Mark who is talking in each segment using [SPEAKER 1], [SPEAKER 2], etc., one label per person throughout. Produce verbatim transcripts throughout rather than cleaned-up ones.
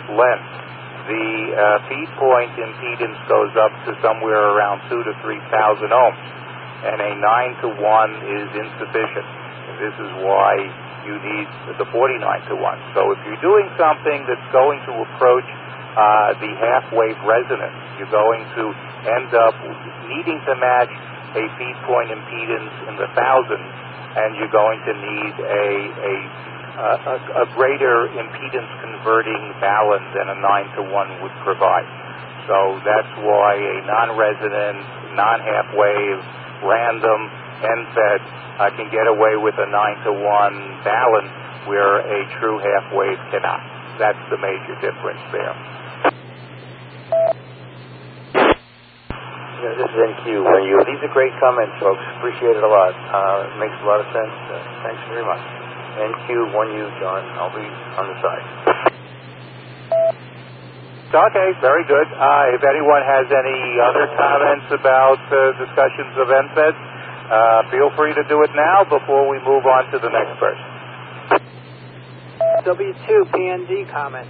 [SPEAKER 1] length, the uh, feed point impedance goes up to somewhere around two to three thousand ohms, and a nine to one is insufficient. And this is why you need the forty-nine to one. So if you're doing something that's going to approach uh, the half-wave resonance, you're going to end up needing to match a feed point impedance in the thousands, and you're going to need a a, a, a greater impedance converting balun than a nine to one would provide. So that's why a non-resonant, non-half-wave, random N FET uh, can get away with a nine to one balun where a true half-wave cannot. That's the major difference there.
[SPEAKER 2] Yeah, this is N Q. When you, these are great comments, folks. Appreciate it a lot. Uh, it makes a lot of sense. Uh, thanks very much. N Q, one U, John. I'll be on the side.
[SPEAKER 1] Okay, very good. Uh, if anyone has any other comments about uh, discussions of N FETs, uh, feel free to do it now before we move on to the next person.
[SPEAKER 3] W two P N D comment.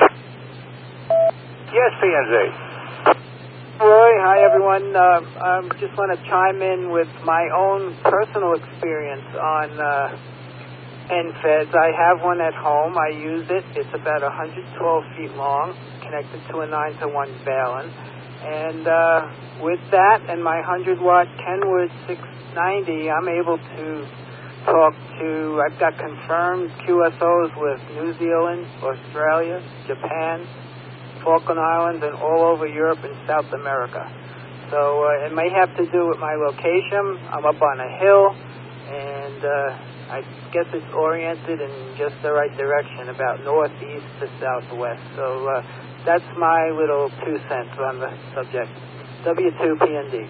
[SPEAKER 1] Yes, P N Z.
[SPEAKER 3] Roy, hi everyone. Uh, I just want to chime in with my own personal experience on uh, N FETs. I have one at home. I use it. It's about one hundred twelve feet long, connected to a nine to one balun. And uh, with that and my one hundred watt Kenwood six ninety, I'm able to talk to, I've got confirmed Q S Os with New Zealand, Australia, Japan, Falkland Islands, and all over Europe and South America. So uh, it may have to do with my location. I'm up on a hill, and uh, I guess it's oriented in just the right direction, about northeast to southwest. So uh, that's my little two cents on the subject. W two P N D.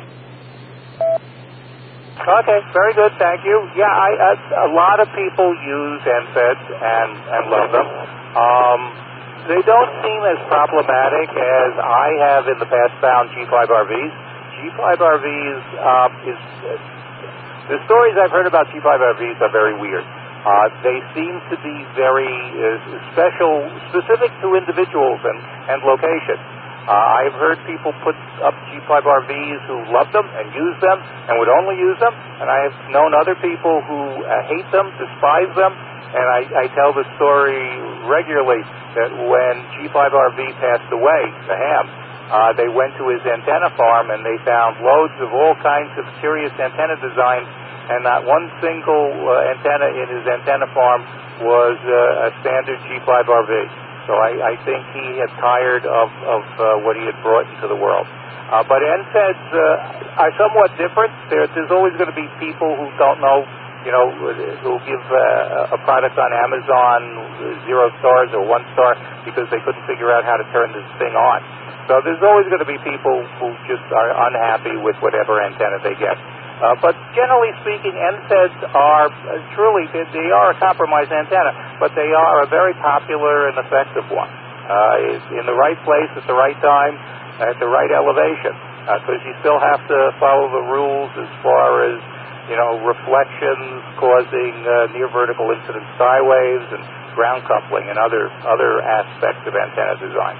[SPEAKER 1] Okay, very good, thank you. Yeah, I, uh, a lot of people use N FETs and, and love them. Um, They don't seem as problematic as I have in the past found G five R Vs. G five R Vs um, is uh, the stories I've heard about G five R Vs are very weird. Uh, they seem to be very uh, special, specific to individuals and, and location. Uh, I've heard people put up G five R Vs who love them and use them and would only use them, and I have known other people who uh, hate them, despise them, and I, I tell the story regularly that when G five R V passed away, the ham, uh, they went to his antenna farm and they found loads of all kinds of curious antenna designs, and not one single uh, antenna in his antenna farm was uh, a standard G five R V. So I, I think he had tired of, of uh, what he had brought into the world. Uh, but N FETs uh, are somewhat different. There, there's always going to be people who don't know, you know, who'll give uh, a product on Amazon zero stars or one star because they couldn't figure out how to turn this thing on. So there's always going to be people who just are unhappy with whatever antenna they get. Uh, but generally speaking, N FETs are uh, truly, they, they are a compromised antenna, but they are a very popular and effective one. Uh, it's in the right place at the right time, at the right elevation, because uh, you still have to follow the rules as far as, you know, reflections causing uh, near vertical incident sky waves and ground coupling and other other aspects of antenna design.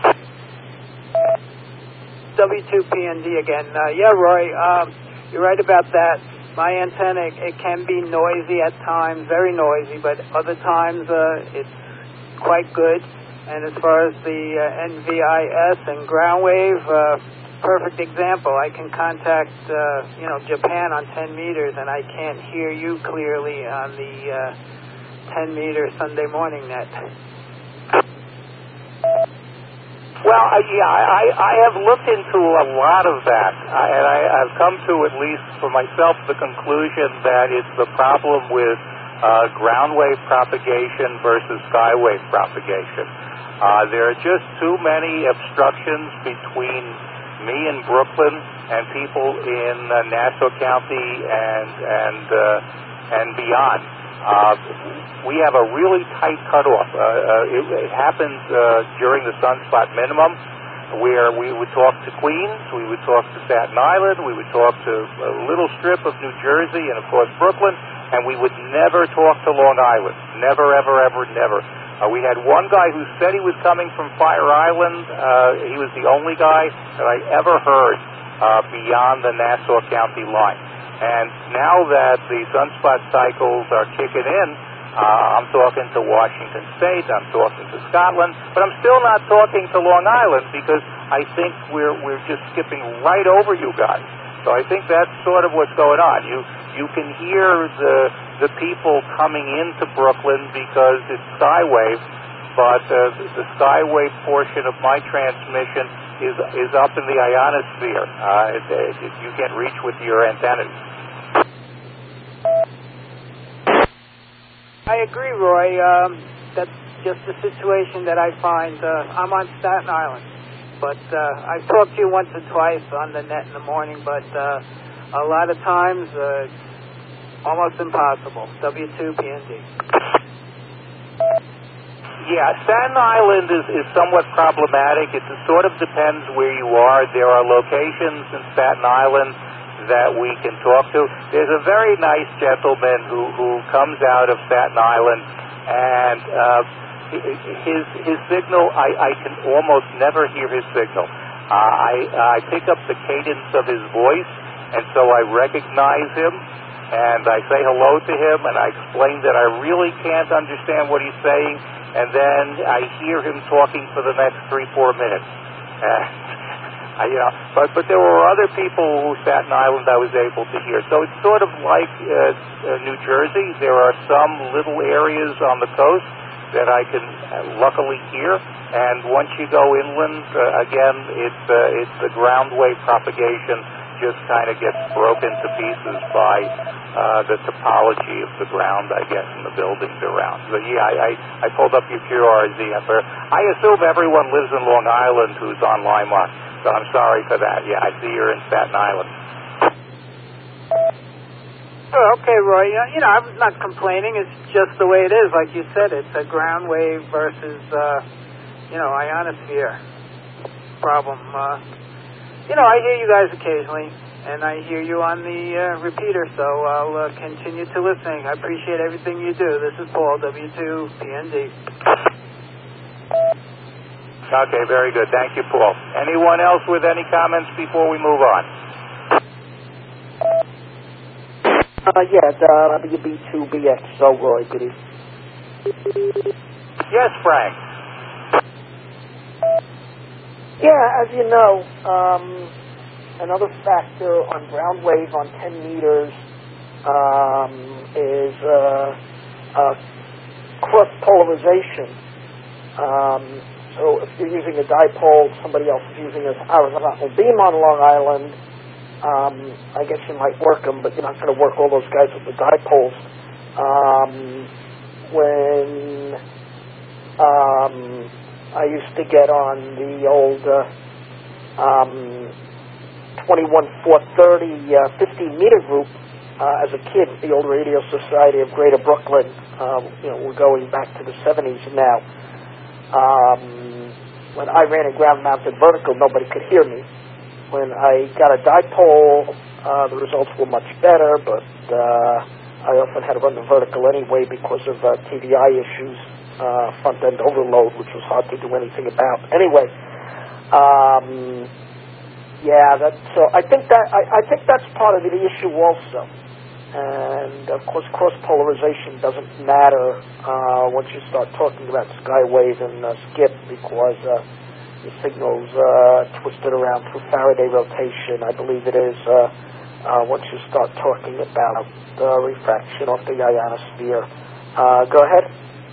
[SPEAKER 3] W two P N D again. Uh, yeah, Roy, um, you're right about that. My antenna, it can be noisy at times, very noisy, but other times uh, it's quite good. And as far as the uh, N V I S and ground wave, uh, perfect example. I can contact, uh, you know, Japan on ten meters, and I can't hear you clearly on the uh, ten meter Sunday morning net.
[SPEAKER 1] Well, uh, yeah, I, I have looked into a lot of that, uh, and I, I've come to, at least for myself, the conclusion that it's the problem with uh, ground wave propagation versus sky wave propagation. Uh, there are just too many obstructions between me in Brooklyn and people in uh, Nassau County and and uh, and beyond. Uh, we have a really tight cutoff. Uh, uh, it, it happens uh, during the sunspot minimum, where we would talk to Queens, we would talk to Staten Island, we would talk to a little strip of New Jersey, and of course Brooklyn, and we would never talk to Long Island. Never, ever, ever, never. Uh, we had one guy who said he was coming from Fire Island. Uh, he was the only guy that I ever heard uh, beyond the Nassau County line. And now that the sunspot cycles are kicking in, uh, I'm talking to Washington State, I'm talking to Scotland, but I'm still not talking to Long Island because I think we're we're just skipping right over you guys. So I think that's sort of what's going on. You you can hear the the people coming into Brooklyn because it's Skywave, but uh, the Skywave portion of my transmission is is up in the ionosphere. Uh, it, it, you can't reach with your antennas.
[SPEAKER 3] I agree, Roy. Um, that's just the situation that I find. Uh, I'm on Staten Island, but uh, I've talked to you once or twice on the net in the morning, but uh, a lot of times uh, it's almost impossible. W two P N D.
[SPEAKER 1] Yeah, Staten Island is, is somewhat problematic. It sort of depends where you are. There are locations in Staten Island that we can talk to. There's a very nice gentleman who, who comes out of Staten Island, and uh, his his signal, I, I can almost never hear his signal. Uh, I, I pick up the cadence of his voice, and so I recognize him, and I say hello to him, and I explain that I really can't understand what he's saying, and then I hear him talking for the next three, four minutes. Uh, I, you know, but but there were other people who Staten Island I was able to hear. So it's sort of like uh, uh, New Jersey. There are some little areas on the coast that I can uh, luckily hear, and once you go inland, uh, again, it's uh, it's the ground wave propagation just kind of gets broken to pieces by uh, the topology of the ground, I guess, in the buildings around. So yeah, I I, I pulled up your Q R Z. I assume everyone lives in Long Island who's on Limemark. So I'm sorry for that. Yeah, I see you're in Staten Island.
[SPEAKER 3] Oh, okay, Roy. You know, I'm not complaining. It's just the way it is. Like you said, it's a ground wave versus, uh, you know, ionosphere problem. Uh, you know, I hear you guys occasionally, and I hear you on the uh, repeater, so I'll uh, continue to listening. I appreciate everything you do. This is Paul, W two P N D.
[SPEAKER 1] Okay, very good. Thank you, Paul. Anyone else with any comments before we move on?
[SPEAKER 4] Uh, yeah, the W B two B X. So, Roy, good evening.
[SPEAKER 1] Yes, Frank.
[SPEAKER 4] Yeah, as you know, um, another factor on ground wave on ten meters um, is uh, uh, cross-polarization. Um, So if you're using a dipole, somebody else is using a horizontal beam on Long Island, um, I guess you might work them, but you're not going to work all those guys with the dipoles. Um, when um, I used to get on the old uh, um, twenty-one four thirty uh, fifteen meter group uh, as a kid, the old Radio Society of Greater Brooklyn, uh, you know, we're going back to the seventies now. Um, when I ran a ground-mounted vertical, nobody could hear me. When I got a dipole, uh, the results were much better, but uh, I often had to run the vertical anyway because of uh, T D I issues, uh, front-end overload, which was hard to do anything about. Anyway, um, yeah, that, so I think that I, I think that's part of the issue also. And, of course, cross-polarization doesn't matter uh, once you start talking about skywave and uh, skip because uh, the signal's uh, twisted around through Faraday rotation, I believe it is, uh, uh, once you start talking about uh, refraction off the ionosphere. Uh, go ahead.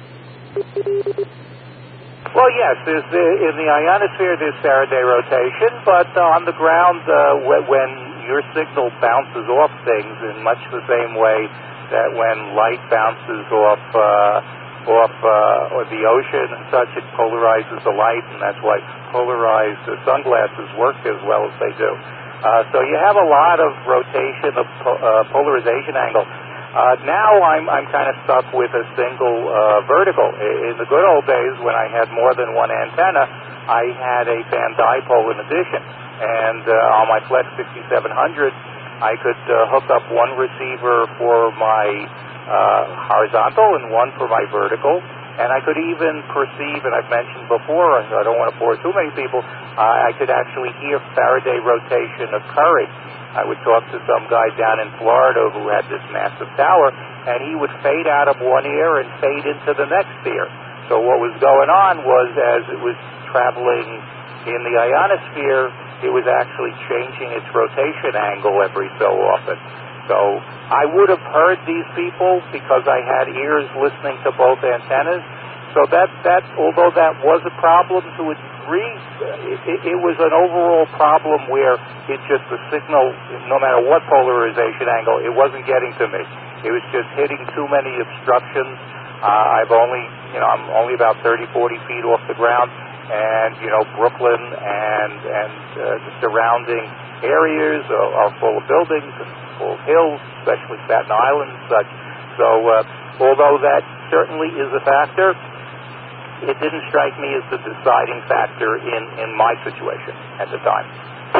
[SPEAKER 1] Well, yes, there's the, in the ionosphere there's Faraday rotation, but uh, on the ground, uh, when your signal bounces off things in much the same way that when light bounces off uh, off uh, or the ocean and such, it polarizes the light, and that's why polarized uh, sunglasses work as well as they do. Uh, so you have a lot of rotation of po- uh, polarization angle. Uh, now I'm I'm kind of stuck with a single uh, vertical. In the good old days, when I had more than one antenna, I had a fan dipole in addition. And uh, on my Flex sixty-seven hundred, I could uh, hook up one receiver for my uh, horizontal and one for my vertical. And I could even perceive, and I've mentioned before, I don't want to bore too many people, uh, I could actually hear Faraday rotation occurring. I would talk to some guy down in Florida who had this massive tower, and he would fade out of one ear and fade into the next ear. So what was going on was, as it was traveling in the ionosphere, it was actually changing its rotation angle every so often. So I would have heard these people because I had ears listening to both antennas. So that, that although that was a problem to a degree, it, it, it was an overall problem where it just, the signal, no matter what polarization angle, it wasn't getting to me. It was just hitting too many obstructions. Uh, I've only, you know, I'm only about thirty, forty feet off the ground. And, you know, Brooklyn and, and uh, the surrounding areas are, are full of buildings and full of hills, especially Staten Island and such. So, uh, although that certainly is a factor, it didn't strike me as the deciding factor in, in my situation at the time.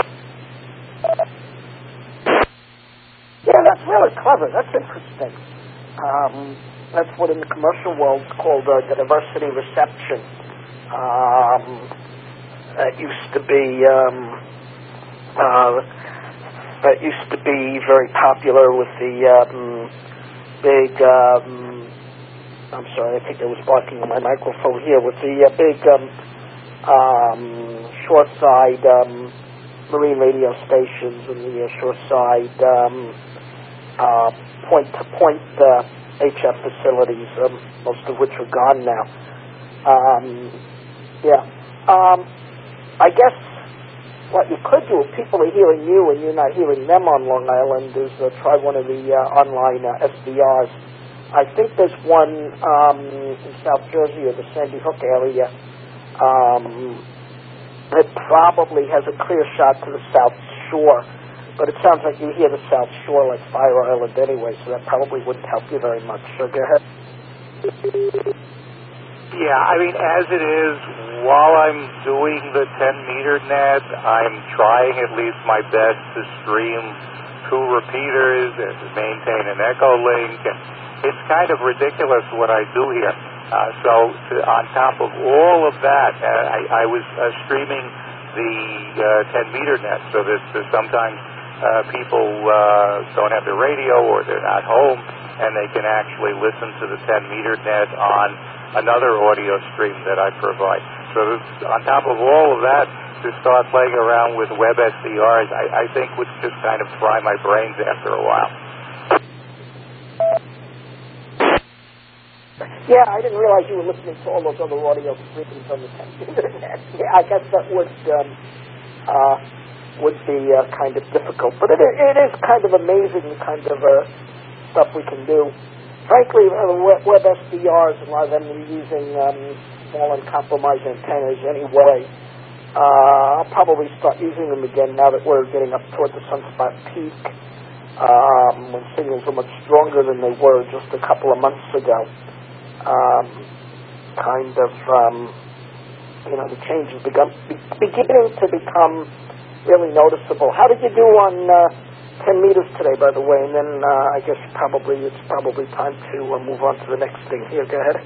[SPEAKER 4] Yeah, that's really clever. That's interesting. Um, that's what in the commercial world is called uh, the diversity reception. Um, that used to be um, uh, that used to be very popular with the um, big. Um, I'm sorry, I think I was barking on my microphone here with the uh, big um, um, shoreside um, marine radio stations and the uh, shoreside um, uh, point-to-point uh, H F facilities, um, most of which are gone now. Um, Yeah. Um, I guess what you could do if people are hearing you and you're not hearing them on Long Island is uh, try one of the uh, online uh, S D Rs. I think there's one um, in South Jersey or the Sandy Hook area um, that probably has a clear shot to the South Shore. But it sounds like you hear the South Shore like Fire Island anyway, so that probably wouldn't help you very much. So go ahead.
[SPEAKER 1] Yeah, I mean, as it is, while I'm doing the ten-meter net, I'm trying at least my best to stream two repeaters and to maintain an echo link. And it's kind of ridiculous what I do here. Uh, so to, on top of all of that, uh, I, I was uh, streaming the ten-meter uh, net, so that uh, sometimes uh, people uh, don't have their radio or they're not home, and they can actually listen to the ten-meter net on another audio stream that I provide. So this, on top of all of that, to start playing around with web S D Rs, I, I think would just kind of fry my brains after a while.
[SPEAKER 4] Yeah, I didn't realize you were listening to all those other audio streams on the internet. Yeah, I guess that would um, uh, would be uh, kind of difficult, but it, it is kind of amazing the kind of uh, stuff we can do. Frankly, uh, web S D Rs, a lot of them were using um, small and compromised antennas anyway. Uh, I'll probably start using them again now that we're getting up toward the sunspot peak, um, when signals are much stronger than they were just a couple of months ago. Um, kind of, um, you know, the change is begun, be, beginning to become really noticeable. How did you do on uh, ten meters today, by the way? And then uh, I guess probably it's probably time to uh, move on to the next thing. Here, go ahead.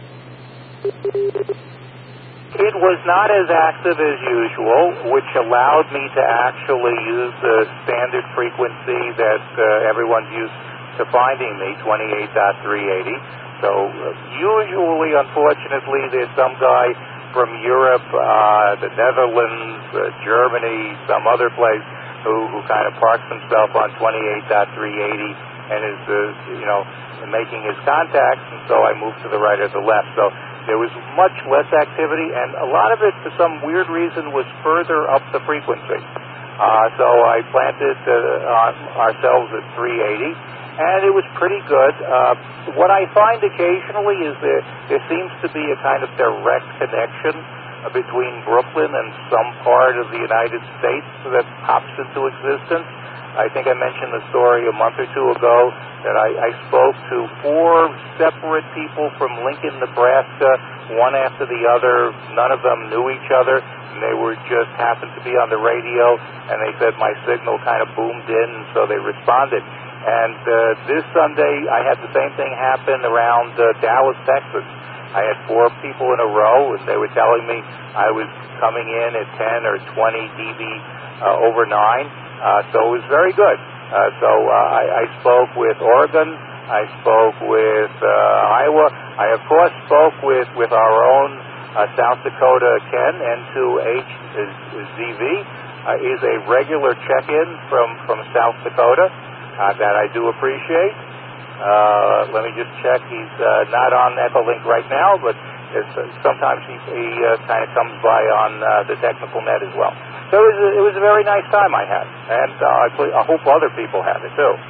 [SPEAKER 1] It was not as active as usual, which allowed me to actually use the standard frequency that uh, everyone's used to finding me, twenty-eight point three eighty. So uh, usually, unfortunately, there's some guy from Europe, uh, the Netherlands, uh, Germany, some other place who, who kind of parks himself on twenty-eight point three eighty and is, uh, you know, making his contacts, and so I moved to the right or the left. So there was much less activity, and a lot of it, for some weird reason, was further up the frequency. Uh, so I planted uh, ourselves at three eighty, and it was pretty good. Uh, what I find occasionally is that there seems to be a kind of direct connection uh, between Brooklyn and some part of the United States that pops into existence. I think I mentioned the story a month or two ago that I, I spoke to four separate people from Lincoln, Nebraska, one after the other. None of them knew each other, and they were just happened to be on the radio, and they said my signal kind of boomed in, and so they responded. And uh, this Sunday, I had the same thing happen around uh, Dallas, Texas. I had four people in a row, and they were telling me I was coming in at ten or twenty dB uh, over nine. Uh, so it was very good. Uh, so uh, I, I spoke with Oregon. I spoke with uh, Iowa. I, of course, spoke with, with our own uh, South Dakota Ken, N two H Z V, uh, is a regular check-in from, from South Dakota uh, that I do appreciate. Uh, let me just check. He's uh, not on Echolink right now, but it's, uh, sometimes he, he uh, kind of comes by on uh, the technical net as well. So it was, a, it was a very nice time I had, and uh, I, I hope other people have it too.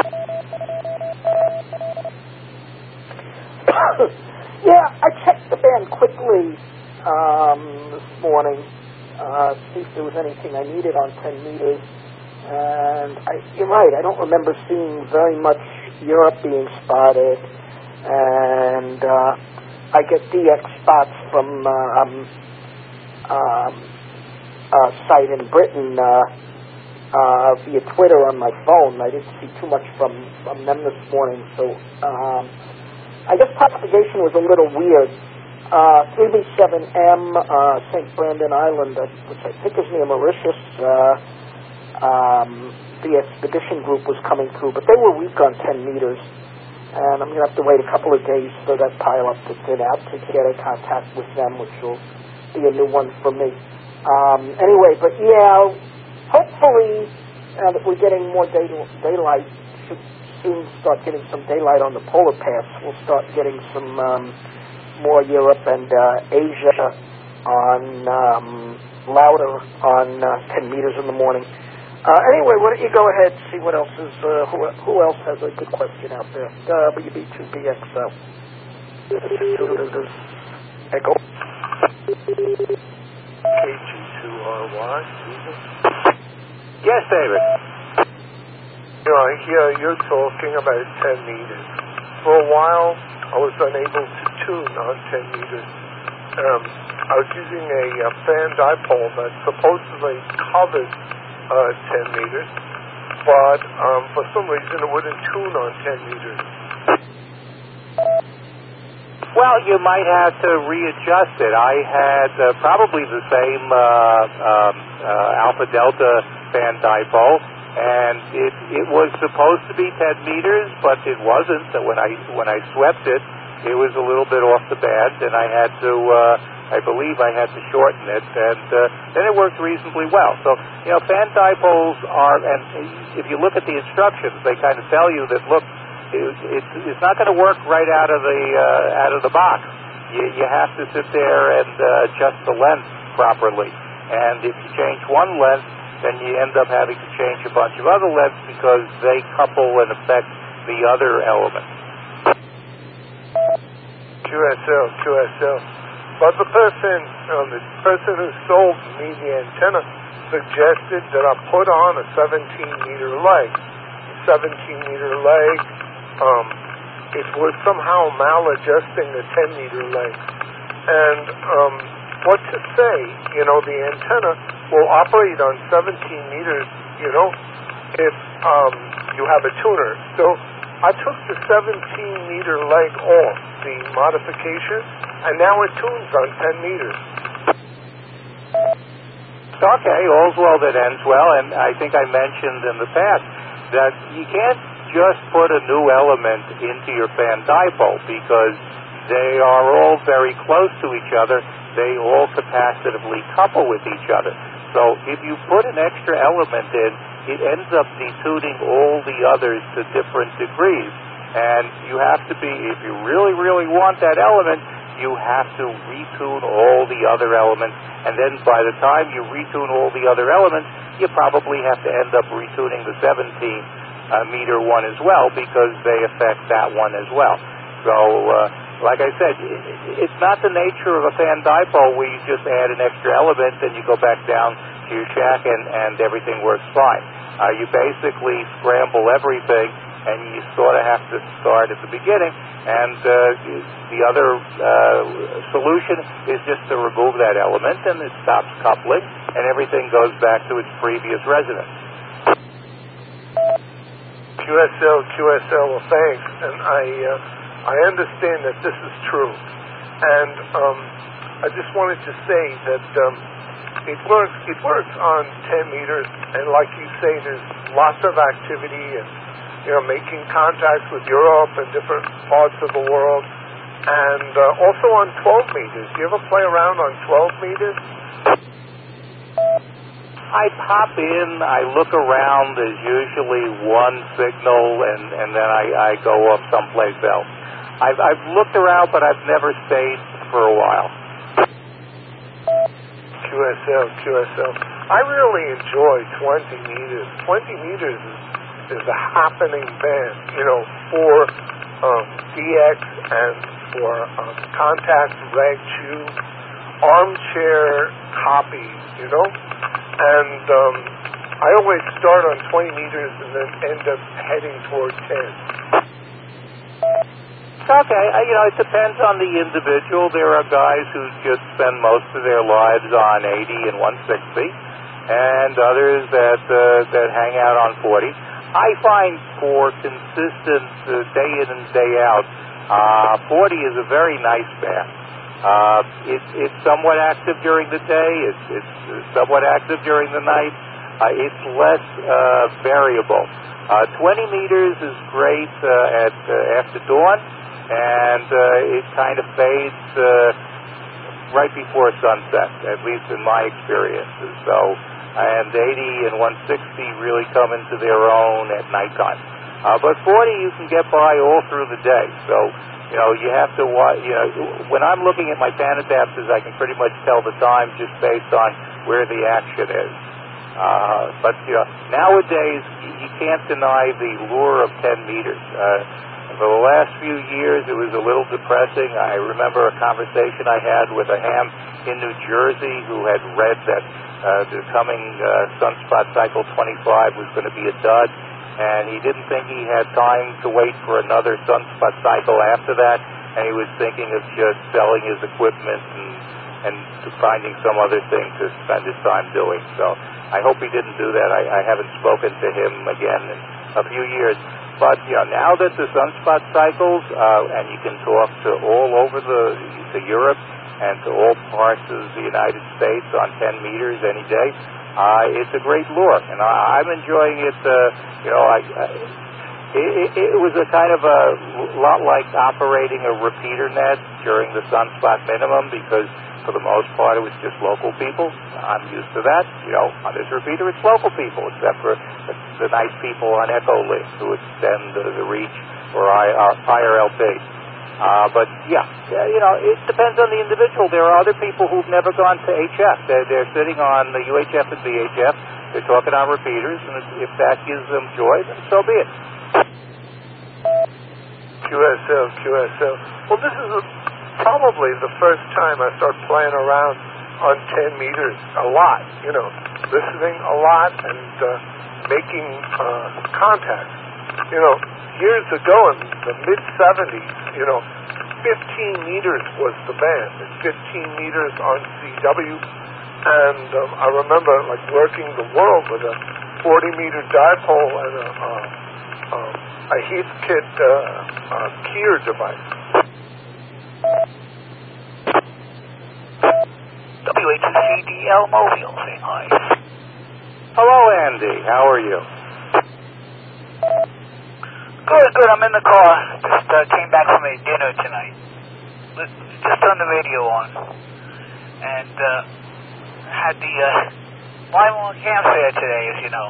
[SPEAKER 4] Yeah, I checked the band quickly um, this morning, uh, see if there was anything I needed on ten meters, and I, you're right, I don't remember seeing very much Europe being spotted, and uh, I get D X spots from um, um, a site in Britain uh, uh, via Twitter on my phone. I didn't see too much from, from them this morning, so um, I guess propagation was a little weird. Uh, three B seven M, uh, Saint Brandon Island, uh, which I think is near Mauritius, uh, um, the expedition group was coming through, but they were weak on ten meters, and I'm going to have to wait a couple of days for that pile up to thin out to get in contact with them, which will be a new one for me. Um, anyway, but yeah, hopefully, now that we're getting more day daylight, should soon start getting some daylight on the polar pass. We'll start getting some um, more Europe and uh, Asia on um, louder on uh, ten meters in the morning. Uh, anyway, why don't you go ahead and see what else is, uh, who, who else has a good question out there? W B two B X L. Echo.
[SPEAKER 5] K G two R Y.
[SPEAKER 1] Yes, David.
[SPEAKER 5] You know, I hear you're talking about ten meters. For a while, I was unable to tune on ten meters. Um, I was using a, a fan dipole that supposedly covered uh, ten meters, but um, for some reason it wouldn't tune on ten meters.
[SPEAKER 1] Well, you might have to readjust it. I had uh, probably the same uh, um, uh, Alpha Delta fan dipole, and it it was supposed to be ten meters, but it wasn't. So when I when I swept it, it was a little bit off the band, and I had to. Uh, I believe I had to shorten it, and uh, then it worked reasonably well. So, you know, fan dipoles are, and if you look at the instructions, they kind of tell you that, look, it, it's, it's not going to work right out of the uh, out of the box. You, you have to sit there and uh, adjust the length properly. And if you change one length, then you end up having to change a bunch of other lengths because they couple and affect the other elements.
[SPEAKER 5] Q S L, Q S L. But the person, um, the person who sold me the antenna suggested that I put on a seventeen meter leg. The seventeen meter leg, um, it was somehow maladjusting the ten meter leg. And um, what to say, you know, the antenna will operate on seventeen meters, you know, if um, you have a tuner. So I took the seventeen meter leg off, the modification, and now it tunes on ten meters.
[SPEAKER 1] Okay, all's well that ends well, and I think I mentioned in the past that you can't just put a new element into your fan dipole because they are all very close to each other. They all capacitively couple with each other. So if you put an extra element in, it ends up detuning all the others to different degrees. And you have to be, if you really, really want that element, you have to retune all the other elements, and then by the time you retune all the other elements, you probably have to end up retuning the seventeen meter one as well, because they affect that one as well. So, uh, like I said, it's not the nature of a fan dipole where you just add an extra element and you go back down to your shack and, and everything works fine. Uh, you basically scramble everything, and you sort of have to start at the beginning, and uh, the other uh, solution is just to remove that element, and it stops coupling, and everything goes back to its previous resonance.
[SPEAKER 5] Q S L, Q S L, well, thanks, and I, uh, I understand that this is true. And um, I just wanted to say that um, it works. It works on ten meters, and like you say, there's lots of activity, and you know, making contacts with Europe and different parts of the world, and uh, also on twelve meters. Do you ever play around on twelve meters?
[SPEAKER 1] I pop in, I look around, there's usually one signal, and, and then I, I go off someplace else. I've, I've looked around, but I've never stayed for a while.
[SPEAKER 5] Q S L, Q S L. I really enjoy twenty meters. twenty meters is, is a happening band, you know, for um, D X and for um, contact, reg, shoe, armchair copies, you know. And um, I always start on twenty meters and then end up heading toward ten.
[SPEAKER 1] Okay, I, you know, it depends on the individual. There are guys who just spend most of their lives on eighty and one sixty, and others that uh, that hang out on forty. I find for consistent uh, day in and day out, uh, forty is a very nice band. Uh, it, it's somewhat active during the day. It's, it's somewhat active during the night. Uh, it's less uh, variable. Uh, twenty meters is great uh, at uh, after dawn, and uh, it kind of fades uh, right before sunset, at least in my experiences. So, and eighty and one sixty really come into their own at nighttime. Uh, but forty you can get by all through the day. So, you know, you have to watch, you know, when I'm looking at my Panadapters, I can pretty much tell the time just based on where the action is. Uh, but, you know, nowadays, you can't deny the lure of ten meters. Uh, for the last few years, it was a little depressing. I remember a conversation I had with a ham in New Jersey who had read that uh, the coming uh, Sunspot Cycle twenty-five was going to be a dud, and he didn't think he had time to wait for another Sunspot Cycle after that, and he was thinking of just selling his equipment and, and finding some other thing to spend his time doing. So I hope he didn't do that. I, I haven't spoken to him again in a few years. But, you know, now that the Sunspot Cycles, uh, and you can talk to all over the to Europe and to all parts of the United States on ten meters any day, Uh, it's a great lure, and I, I'm enjoying it. Uh, you know, I, I, it, it was a kind of a lot like operating a repeater net during the Sunspot minimum, because for the most part it was just local people. I'm used to that. You know, on this repeater it's local people, except for the, the nice people on Echolink who extend the, the reach for I R L P. Uh, but, yeah, yeah, you know, it depends on the individual. There are other people who've never gone to H F. They're, they're sitting on the U H F and V H F. They're talking on repeaters, and if that gives them joy, then so be it.
[SPEAKER 5] Q S L, Q S L. Well, this is a, probably the first time I start playing around on ten meters a lot, you know, listening a lot and uh, making uh, contact. You know, years ago in the mid seventies, you know, fifteen meters was the band, and fifteen meters on C W. And um, I remember, like, working the world with a forty meter dipole and a, uh, um, a Heathkit uh, uh, Keir device.
[SPEAKER 6] W H C D L Mobile saying hi.
[SPEAKER 1] Hello, Andy. How are you?
[SPEAKER 6] Good, good. I'm in the car. Just uh, came back from a dinner tonight. Just turned the radio on. And uh, had the uh, Limelong Camp Fair today, as you know.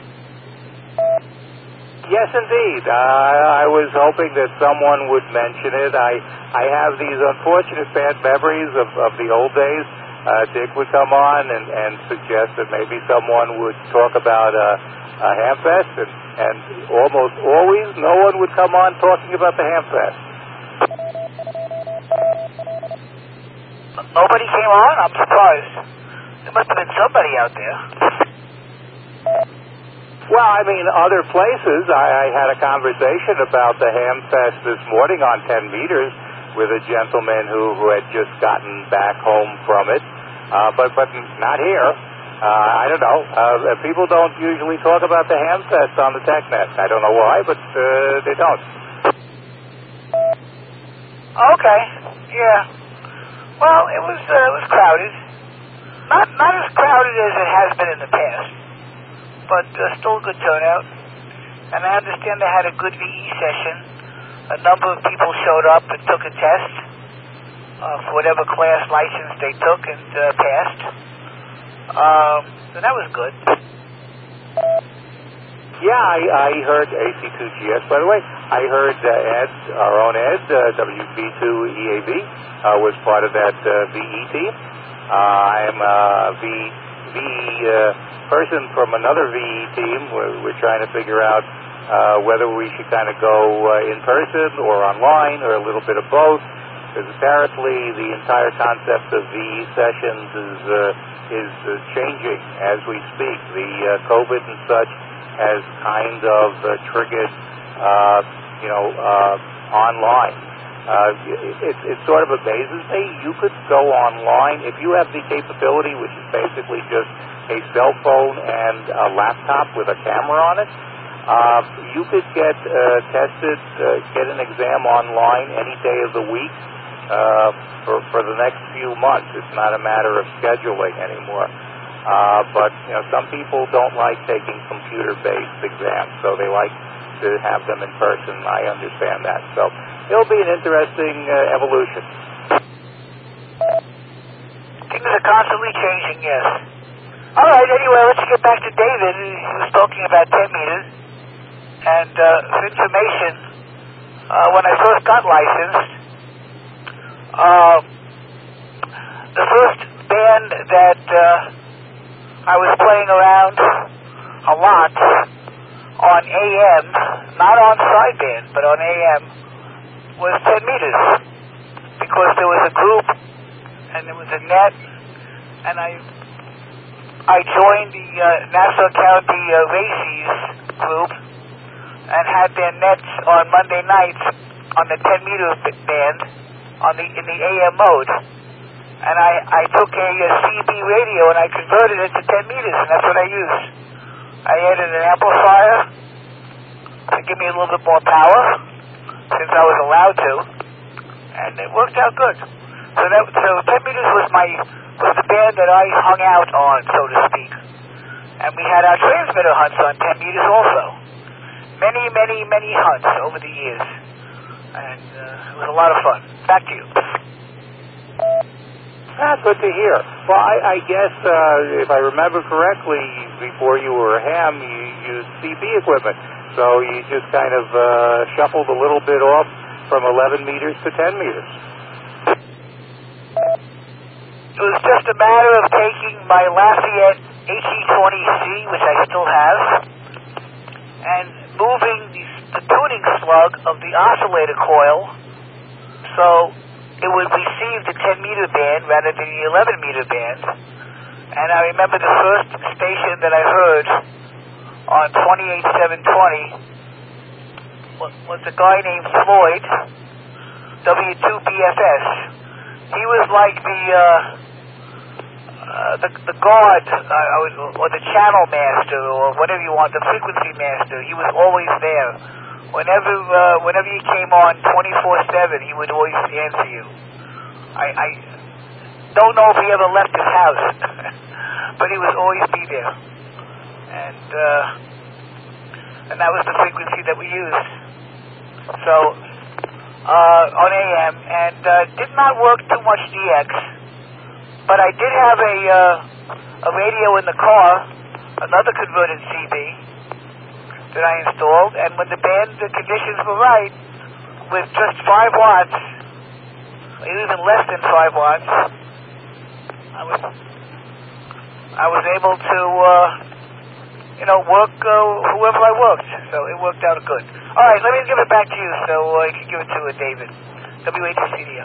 [SPEAKER 1] Yes, indeed. Uh, I was hoping that someone would mention it. I, I have these unfortunate bad memories of, of the old days. Uh, Dick would come on and, and suggest that maybe someone would talk about uh, a Hamfest, and, and almost always no one would come on talking about the Hamfest.
[SPEAKER 6] Nobody came on? I'm surprised. There must have been somebody out there.
[SPEAKER 1] Well, I mean, other places. I, I had a conversation about the Hamfest this morning on ten meters with a gentleman who, who had just gotten back home from it, uh, but but not here. Uh, I don't know. Uh, people don't usually talk about the Hamfest on the TechNet. I don't know why, but uh, they don't.
[SPEAKER 6] Okay. Yeah. Well, it was uh, it was crowded. Not not as crowded as it has been in the past, but uh, still a good turnout. And I understand they had a good V E session. A number of people showed up and took a test uh, for whatever class license they took and uh, passed. Um, so that was good.
[SPEAKER 1] Yeah, I, I heard A C two G S, by the way. I heard uh, Ed, our own Ed, uh, W B two E A V, uh, was part of that uh, V E team. Uh, I'm a V E uh, person from another V E team. We're, we're trying to figure out uh, whether we should kind of go uh, in person or online or a little bit of both, because apparently the entire concept of V E sessions is uh, is uh, changing as we speak. The uh, COVID and such has kind of uh, triggered, uh, you know, uh, online. Uh, it, it sort of amazes me. You could go online if you have the capability, which is basically just a cell phone and a laptop with a camera on it. Uh, you could get uh, tested, uh, get an exam online any day of the week uh, for for the next few months. It's not a matter of scheduling anymore. Uh, but, you know, some people don't like taking computer-based exams, so they like to have them in person. I understand that. So it'll be an interesting uh, evolution.
[SPEAKER 6] Things are constantly changing, yes. All right, anyway, let's get back to David. He was talking about ten meters. And uh, for information, uh, when I first got licensed, uh, the first band that... Uh, I was playing around a lot on A M, not on sideband, but on A M, was ten meters. Because there was a group, and there was a net, and I I joined the uh, Nassau County uh, Races group, and had their nets on Monday nights on the ten meter band, on the in the A M mode. And I, I took a, a C B radio and I converted it to ten meters, and that's what I used. I added an amplifier to give me a little bit more power, since I was allowed to, and it worked out good. So that so ten meters was my was the band that I hung out on, so to speak. And we had our transmitter hunts on ten meters also. Many, many, many hunts over the years, and uh, it was a lot of fun. Back to you.
[SPEAKER 1] Ah, good to hear. Well, I, I guess, uh, if I remember correctly, before you were a ham, you used C B equipment. So you just kind of uh, shuffled a little bit off from eleven meters to ten meters.
[SPEAKER 6] It was just a matter of taking my Lafayette H E twenty C, which I still have, and moving the, the tuning slug of the oscillator coil so it would receive the ten meter band rather than the eleven meter band. And I remember the first station that I heard on twenty-eight seven twenty was, was a guy named Floyd, W two B F S. He was like the uh, uh, the, the guard, uh, or the channel master, or whatever you want, the frequency master. He was always there. Whenever uh, whenever you came on twenty-four seven, he would always answer you. I, I don't know if he ever left his house, but he would always be there. And uh, and that was the frequency that we used. So, uh, on A M, and uh, did not work too much D X, but I did have a, uh, a radio in the car, another converted C B, that I installed, and when the band the conditions were right, with just five watts, even less than five watts, I was I was able to uh, you know work uh, whoever I worked, so it worked out good. All right, let me give it back to you, so uh, you can give it to uh, David, W H C D O.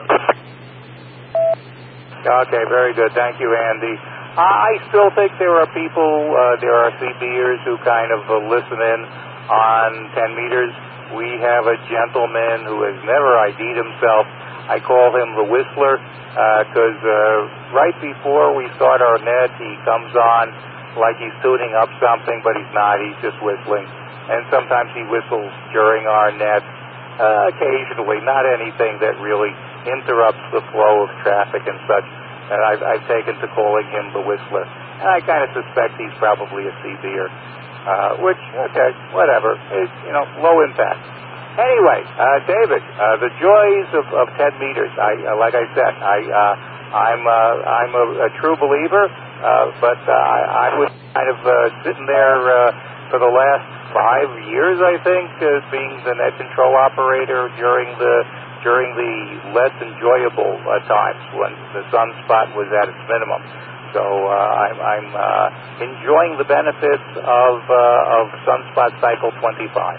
[SPEAKER 1] Okay, very good. Thank you, Andy. I still think there are people, uh, there are CBers who kind of uh, listen in on ten meters. We have a gentleman who has never I D'd himself. I call him the Whistler because uh, uh, right before we start our net, he comes on like he's tuning up something, but he's not. He's just whistling. And sometimes he whistles during our net, uh, occasionally, not anything that really interrupts the flow of traffic and such. And I've, I've taken to calling him the Whistler. And I kind of suspect he's probably a C B'er, uh, which, okay, whatever. It's, you know, low impact. Anyway, uh, David, uh, the joys of, of ten meters. I, uh, like I said, I, uh, I'm, uh, I'm a, a true believer, uh, but uh, I, I was kind of uh, sitting there uh, for the last five years, I think, uh, being the net control operator during the during the less enjoyable uh, times when the sunspot was at its minimum. So uh, I'm, I'm uh, enjoying the benefits of uh, of sunspot cycle twenty-five.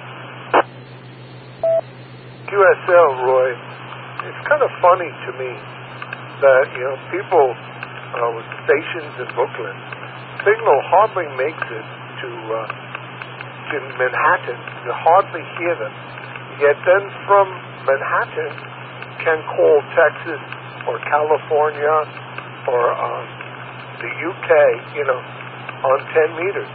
[SPEAKER 5] Q S L, Roy, it's kind of funny to me that, you know, people uh, with stations in Brooklyn, signal hardly makes it to, uh, to Manhattan. You hardly hear them. Yet then from Manhattan can call Texas or California or um, the U K, you know, on ten meters.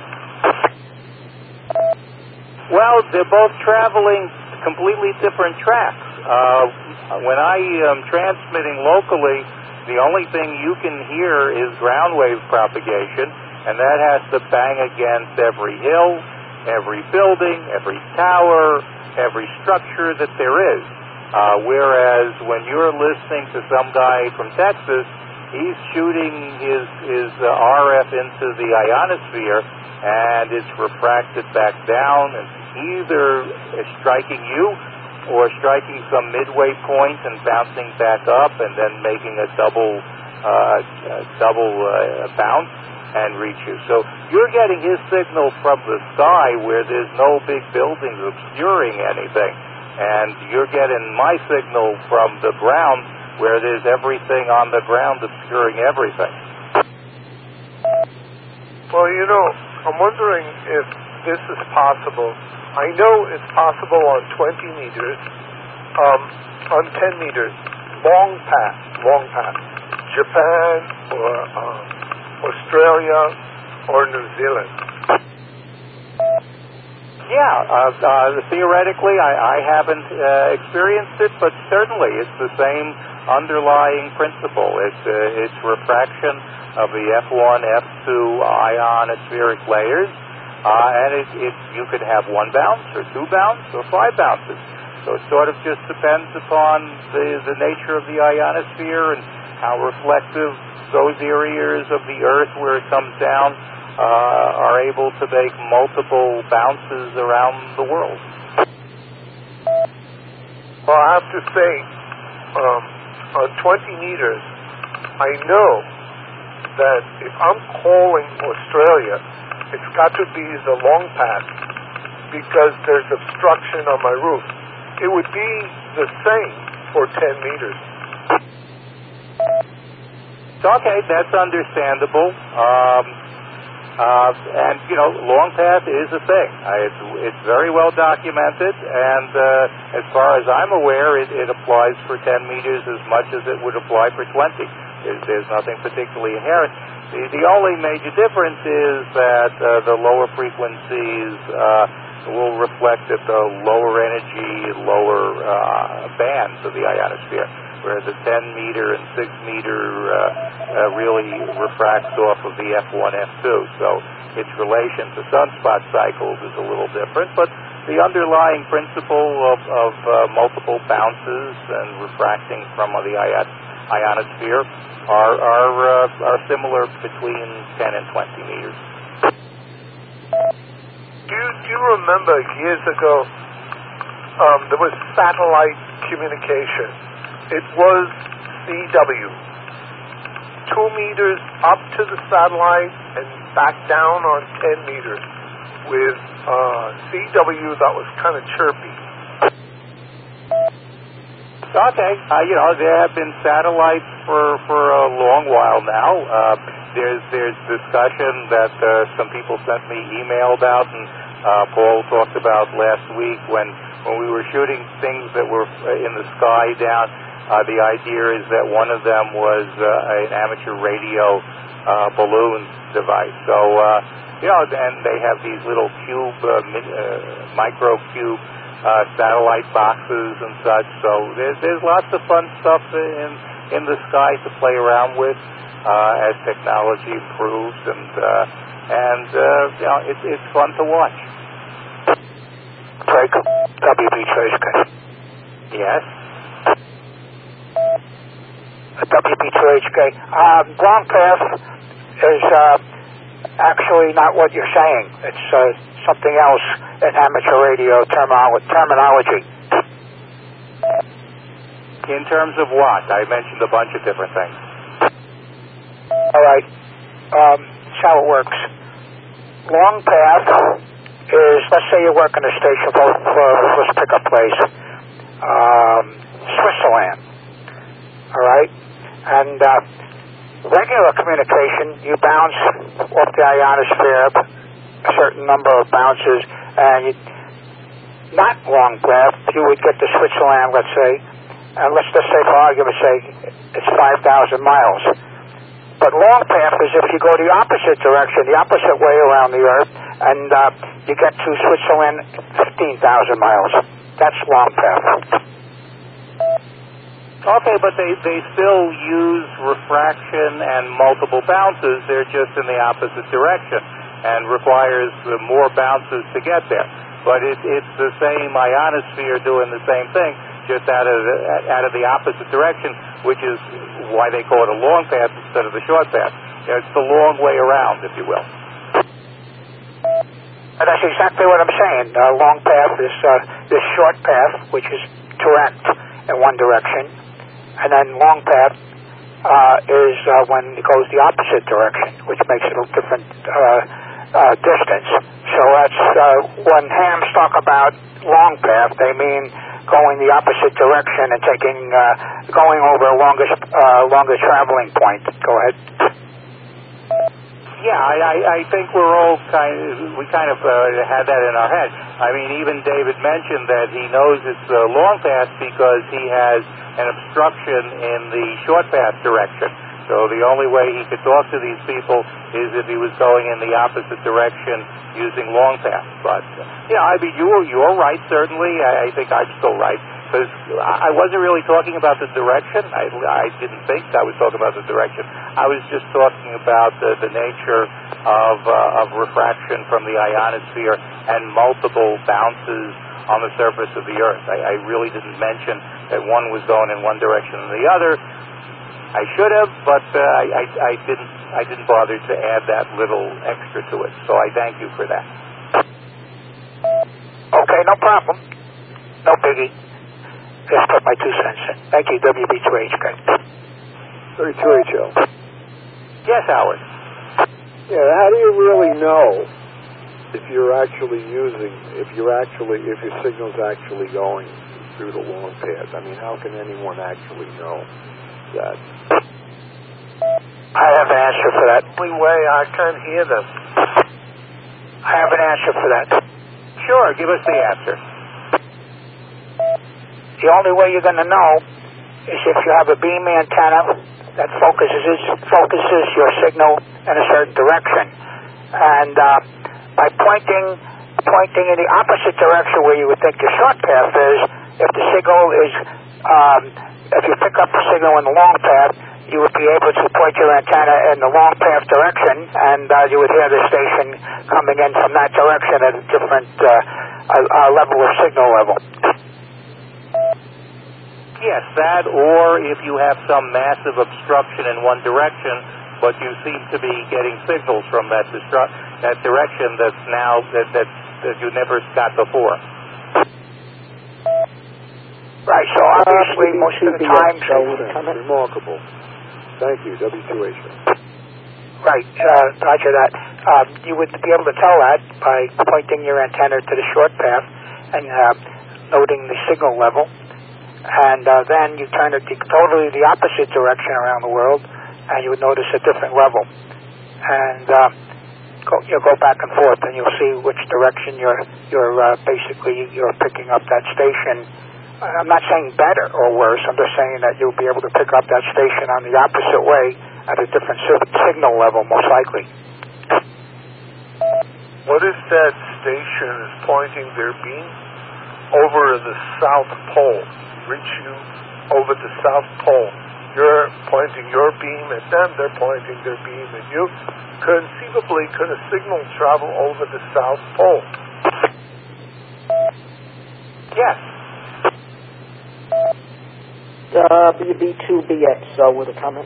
[SPEAKER 1] Well, they're both traveling completely different tracks. Uh, when I am transmitting locally, the only thing you can hear is ground wave propagation, and that has to bang against every hill, every building, every tower, every structure that there is. Uh, whereas when you're listening to some guy from Texas, he's shooting his, his uh, R F into the ionosphere, and it's refracted back down and either striking you or striking some midway point and bouncing back up and then making a double, uh, a double uh, bounce and reach you. So you're getting his signal from the sky where there's no big buildings obscuring anything, and you're getting my signal from the ground where there's everything on the ground obscuring everything.
[SPEAKER 5] Well, you know, I'm wondering if this is possible. I know it's possible on twenty meters, um, on ten meters, long path, long path, Japan or um, Australia or New Zealand.
[SPEAKER 1] Yeah, uh, uh, theoretically, I, I haven't uh, experienced it, but certainly it's the same underlying principle. It's uh, it's refraction of the F one, F two ionospheric layers. Uh, and it, it, you could have one bounce or two bounce or five bounces. So it sort of just depends upon the, the nature of the ionosphere and how reflective those areas of the Earth where it comes down uh, are able to make multiple bounces around the world.
[SPEAKER 5] Well, I have to say, um, on twenty meters, I know that if I'm calling Australia, it's got to be the long path because there's obstruction on my roof. It would be the same for ten meters.
[SPEAKER 1] Okay, that's understandable. Um, uh, and, you know, long path is a thing. Uh, it's, it's very well documented, and uh, as far as I'm aware, it, it applies for ten meters as much as it would apply for twenty. There's, there's nothing particularly inherent. The, the only major difference is that uh, the lower frequencies uh, will reflect at the lower energy, lower uh, bands of the ionosphere, where the ten meter and six meter uh, uh, really refracts off of the F one, F two. So its relation to sunspot cycles is a little different, but the underlying principle of, of uh, multiple bounces and refracting from the ionosphere are are, uh, are similar between ten and twenty meters.
[SPEAKER 5] Do you, do you remember years ago um, there was satellite communication? It was C W. Two meters up to the satellite and back down on ten meters with uh, C W that was kind of chirpy.
[SPEAKER 1] Okay, uh, you know, there have been satellites for, for a long while now. Uh, there's there's discussion that uh, some people sent me email about, and uh, Paul talked about last week when, when we were shooting things that were in the sky down. Uh, the idea is that one of them was uh, an amateur radio uh, balloon device. So, uh, you know, and they have these little cube, uh, mi- uh, micro cube uh, satellite boxes and such. So there's, there's lots of fun stuff in, in the sky to play around with uh, as technology improves, and uh, and uh, you know, it, it's fun to watch.
[SPEAKER 6] Craig, W B two H K.
[SPEAKER 1] Yes?
[SPEAKER 6] W B two H K. Um, long path is uh, actually not what you're saying. It's uh, something else in amateur radio termolo- terminology.
[SPEAKER 1] In terms of what? I mentioned a bunch of different things.
[SPEAKER 6] All right. Um, that's how it works. Long path is, let's say you're working a station for, for let's pick a place, um, Switzerland. All right? And uh, regular communication, you bounce off the ionosphere a certain number of bounces, and you, not long path, you would get to Switzerland, let's say, and let's just say, for argument's sake, it's five thousand miles. But long path is if you go the opposite direction, the opposite way around the Earth, and uh, you get to Switzerland fifteen thousand miles. That's long path.
[SPEAKER 1] Okay, but they, they still use refraction and multiple bounces. They're just in the opposite direction and requires uh, more bounces to get there. But it, it's the same ionosphere doing the same thing, just out of the, out of the opposite direction, which is why they call it a long path instead of the short path. You know, it's the long way around, if you will.
[SPEAKER 6] And that's exactly what I'm saying. Uh, long path is uh, this short path, which is direct in one direction, and then long path uh, is uh, when it goes the opposite direction, which makes it a different uh, uh, distance. So that's uh, when hams talk about long path, they mean going the opposite direction and taking, uh, going over a longer, uh, longer traveling point. Go ahead.
[SPEAKER 1] Yeah, I, I, I think we're all kind of, we kind of uh, had that in our head. I mean, even David mentioned that he knows it's a long path because he has an obstruction in the short path direction. So the only way he could talk to these people is if he was going in the opposite direction using long path. But, yeah, I mean, you're, you're right, certainly. I, I think I'm still right. Because I wasn't really talking about the direction. I, I didn't think I was talking about the direction. I was just talking about the, the nature of, uh, of refraction from the ionosphere and multiple bounces on the surface of the Earth. I, I really didn't mention that one was going in one direction and the other. I should have, but uh, I, I, I didn't. I didn't bother to add that little extra to it. So I thank you for that.
[SPEAKER 6] Okay, no problem. No biggie. Just put my two cents in. Thank you, W B two H K.
[SPEAKER 7] thirty-two H L.
[SPEAKER 1] Yes, Howard.
[SPEAKER 7] Yeah, how do you really know if you're actually using, if you're actually, if your signal's actually going through the long path? I mean, how can anyone actually know that?
[SPEAKER 6] I have an answer for that.
[SPEAKER 5] The only way I can't hear them.
[SPEAKER 6] I have an answer for that.
[SPEAKER 1] Sure, give us the answer.
[SPEAKER 6] The only way you're going to know is if you have a beam antenna that focuses focuses your signal in a certain direction, and uh, by pointing pointing in the opposite direction where you would think your short path is, if the signal is um, if you pick up the signal in the long path, you would be able to point your antenna in the long path direction, and uh, you would hear the station coming in from that direction at a different uh, uh, uh, level of signal level.
[SPEAKER 1] Yes, that, or if you have some massive obstruction in one direction, but you seem to be getting signals from that distru- that direction that's now that, that that you never got before.
[SPEAKER 6] Right. So obviously, uh, most of the time,
[SPEAKER 7] so remarkable. Thank you, W two H.
[SPEAKER 6] Right. Uh, Roger that. Uh, you would be able to tell that by pointing your antenna to the short path and uh, noting the signal level. And uh, then you turn it the, totally the opposite direction around the world, and you would notice a different level. And uh, go, you'll go back and forth, and you'll see which direction you're you're uh, basically you're picking up that station. I'm not saying better or worse. I'm just saying that you'll be able to pick up that station on the opposite way at a different signal level, most likely.
[SPEAKER 5] What if that station is pointing their beam over the South Pole, reach you over the South Pole. You're pointing your beam at them, they're pointing their beam at you. Conceivably, could a signal travel over the South Pole?
[SPEAKER 1] Yes.
[SPEAKER 4] W B two B X uh, with a comment.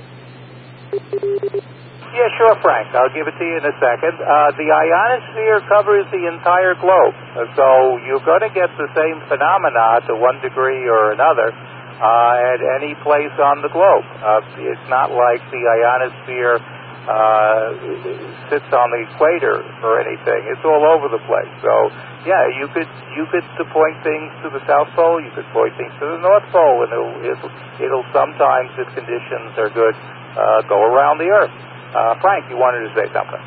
[SPEAKER 1] Yeah, sure, Frank. I'll give it to you in a second. Uh, the ionosphere covers the entire globe, so you're going to get the same phenomena to one degree or another uh, at any place on the globe. Uh, it's not like the ionosphere uh, sits on the equator or anything. It's all over the place. So, yeah, you could you could point things to the South Pole, you could point things to the North Pole, and it'll, it'll, it'll sometimes, if conditions are good, uh, go around the Earth. Uh, Frank, you wanted to say something.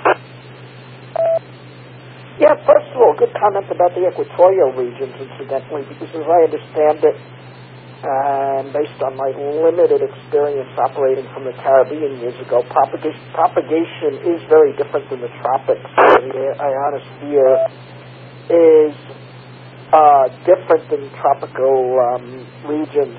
[SPEAKER 4] Yeah, first of all, good comment about the equatorial regions, incidentally, because as I understand it, and based on my limited experience operating from the Caribbean years ago, propagation, propagation is very different than the tropics. The ionosphere is uh, different than tropical um, regions,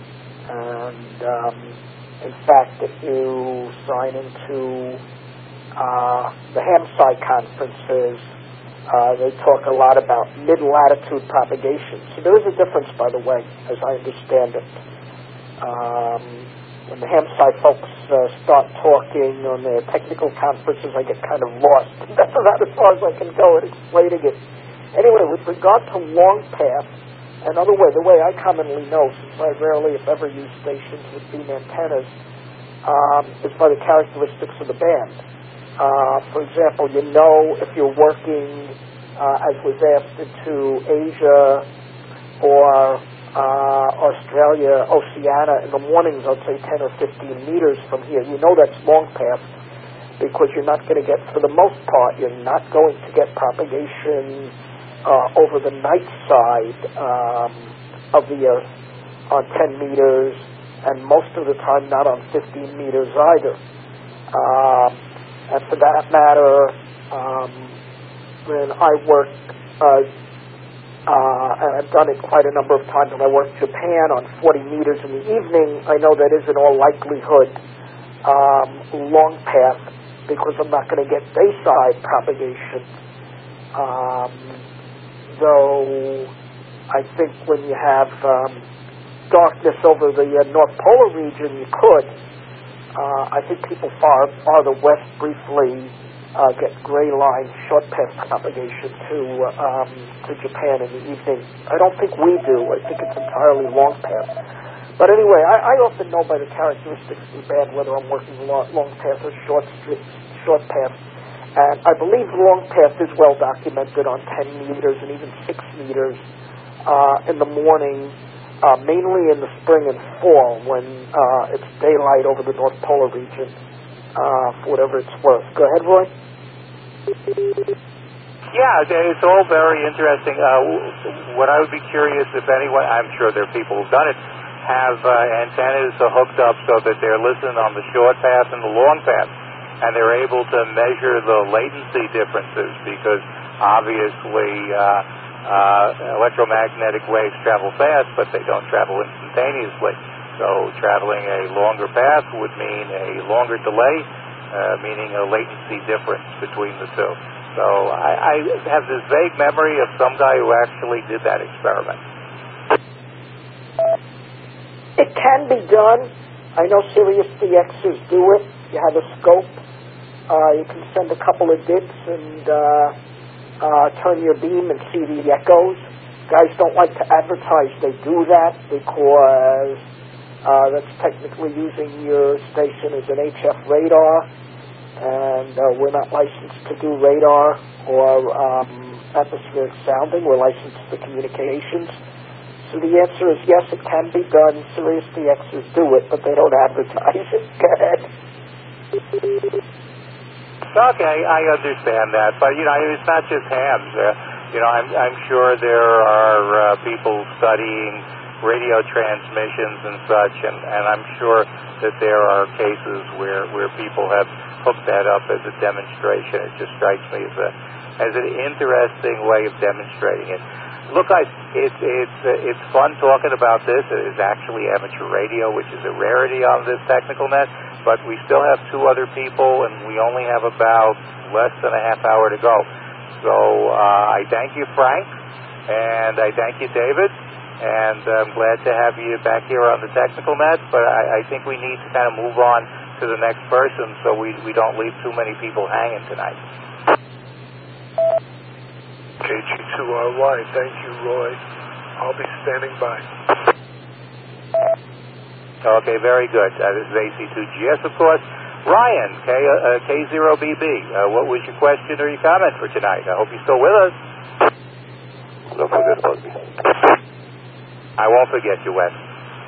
[SPEAKER 4] and um, in fact, if you sign into uh, the Hamsai conferences, uh, they talk a lot about mid-latitude propagation. So there is a difference, by the way, as I understand it. Um, when the Hamsai folks uh, start talking on their technical conferences, I get kind of lost. That's about as far as I can go in explaining it. Anyway, with regard to long path, another way, the way I commonly know, since I rarely, if ever, use stations with beam antennas, um, is by the characteristics of the band. Uh, for example, you know if you're working, uh, as was asked, into Asia or uh, Australia, Oceania, in the mornings, I'd say ten or fifteen meters from here, you know that's long path, because you're not going to get, for the most part, you're not going to get propagation Uh, over the night side um, of the Earth on ten meters, and most of the time not on fifteen meters either. Um, and for that matter, um, when I work, uh, uh, and I've done it quite a number of times, when I work Japan on forty meters in the evening, I know that is in all likelihood um, long path, because I'm not going to get dayside propagation. Um, Though I think when you have um, darkness over the uh, North Polar region, you could. Uh, I think people far farther west briefly uh, get gray line short path propagation to um, to Japan in the evening. I don't think we do. I think it's entirely long path. But anyway, I, I often know by the characteristics of the band whether I'm working long, long path or short short path. And I believe long path is well documented on ten meters and even six meters uh, in the morning, uh, mainly in the spring and fall when uh, it's daylight over the North Polar region, uh, for whatever it's worth. Go ahead, Roy.
[SPEAKER 1] Yeah, it's all very interesting. Uh, what I would be curious if anyone, I'm sure there are people who've done it, have uh, antennas hooked up so that they're listening on the short path and the long path, and they're able to measure the latency differences, because obviously uh, uh, electromagnetic waves travel fast, but they don't travel instantaneously. So traveling a longer path would mean a longer delay, uh, meaning a latency difference between the two. So I, I have this vague memory of some guy who actually did that experiment.
[SPEAKER 4] It can be done. I know Sirius D Xs do it. You have a scope. Uh, you can send a couple of dips and uh, uh, turn your beam and see the echoes. Guys don't like to advertise they do that because uh, that's technically using your station as an H F radar, and uh, we're not licensed to do radar or um, atmospheric sounding. We're licensed for communications. So the answer is yes, it can be done. Sirius D Xs do it, but they don't advertise it. Go ahead.
[SPEAKER 1] Okay, I understand that, but you know, it's not just hams. Uh, you know, I'm, I'm sure there are uh, people studying radio transmissions and such, and, and I'm sure that there are cases where, where people have hooked that up as a demonstration. It just strikes me as a as an interesting way of demonstrating it. look, I, it, it's uh, it's fun talking about this. It is actually amateur radio, which is a rarity on this technical net. But we still have two other people, and we only have about less than a half hour to go. So uh, I thank you, Frank, and I thank you, David, and I'm glad to have you back here on the technical net. But I, I think we need to kind of move on to the next person so we, we don't leave too many people hanging tonight.
[SPEAKER 5] K G two R Y, thank you, Roy. I'll be standing by.
[SPEAKER 1] Okay, very good. Uh, this is A C two G S, of course. Ryan, K, uh, K zero B B, uh, what was your question or your comment for tonight? I hope you're still with us.
[SPEAKER 7] Don't forget about me.
[SPEAKER 1] I won't forget you, Wes.